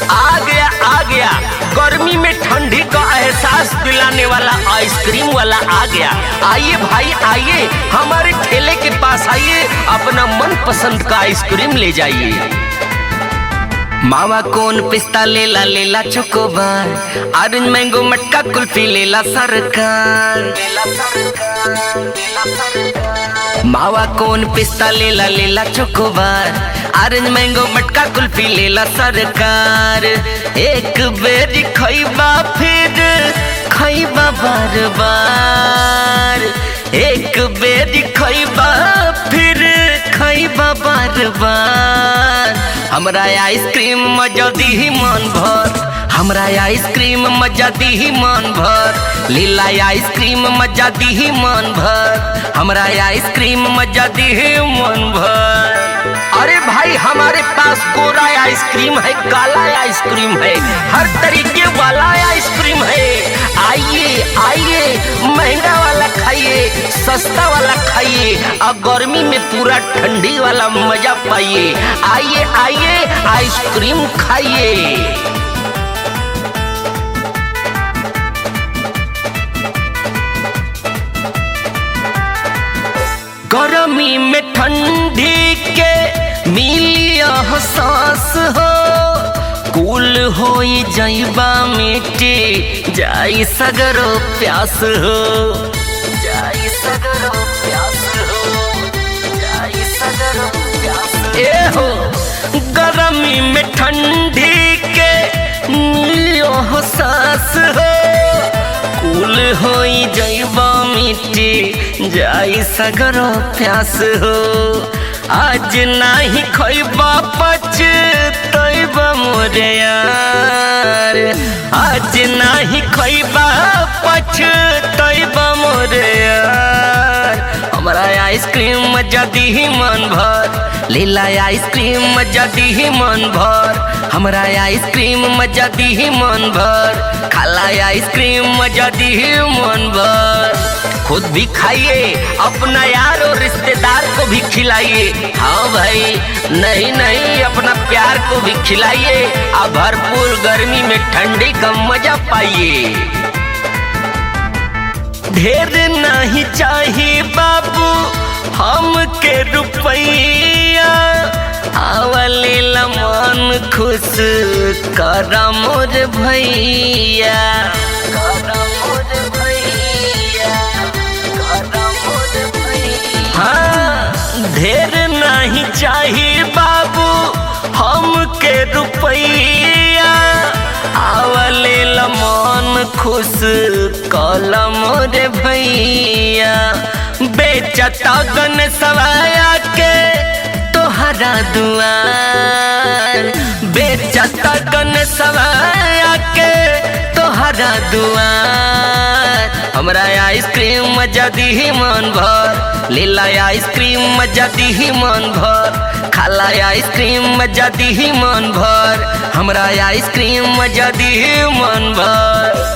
आ गया गर्मी में ठंडी का एहसास दिलाने वाला आइसक्रीम वाला आ गया। आइए भाई आइए, हमारे ठेले के पास आइए, अपना मन पसंद का आइसक्रीम ले जाइए। मावा कोन पिस्ता लेला चोकोबार, ऑरेंज मैंगो मटका कुल्फी लेला सरकार। मावा कोन पिस्ता लेला चोकोबार, ऑरेंज मैंगो मटका कुल्फी लेला सरकार। एक बेरी खइबा फिर खइबा बार बार, एक बेरी खइबा फिर खइबा बार बार। हमरा आइसक्रीम मजा दी मन भर, हमरा आइसक्रीम मजा दी मन भर, लीला आइसक्रीम मजा दी मन भर, हमरा आइसक्रीम मजा दी मन भर। अरे भाई हमारे पास गोरा आइसक्रीम है, काला आइसक्रीम है, हर तरीके वाला आइसक्रीम है। आइए आइए, महंगा वाला खाइए, सस्ता वाला खाइए, और गर्मी में पूरा ठंडी वाला मजा पाइए। आइए आइए, आइसक्रीम खाइए। गर्मी में ठंडी के मिलिया सांस हो, कूल हो जाइबा मिट्टी जाई सगरो प्यास हो, जाई सगरो प्यास हो, जाई सगरो प्यास ए हो। गर्मी में ठंडी के मिलिया सांस हो, कूल हो जाइबा मिट्टी जाई सगरो प्यास हो। आज नाही खइबा पछतइबा मोरे यार, आज नाही खइबा पछतइबा मोरे यार। हमरा आइसक्रीम मजा दी मन भर, लीला आइसक्रीम मजा दी मन भर, हमरा आइसक्रीम मजा दी मन भर, खाला आइसक्रीम मजा दी मन भर। खुद भी खाइए, अपना यार और रिश्तेदार को भी खिलाइए। हाँ भाई, नहीं नहीं, अपना प्यार को भी खिलाइए, और भरपूर गर्मी में ठंडी का मजा पाइए। ढेर नहीं चाहिए बाबू हमके रुपैया, आवले मन खुश कर मोर भैया, कर मोर भैया, कर मोर भैया। हाँ, ढेर नहीं चाहिए बाबू हमके रुपैया, आवले मन खुश कलम रे भैया। बेचता गन सवाया के तोहरा दुआर, बेचता गन सवाया के तोहरा दुआर। हमरा आइसक्रीम मजा दी मन भर, लीला आइसक्रीम मजा दी मन भर, खाला आइसक्रीम मजा दी मन भर, हमरा आइसक्रीम मजा दी मन भर।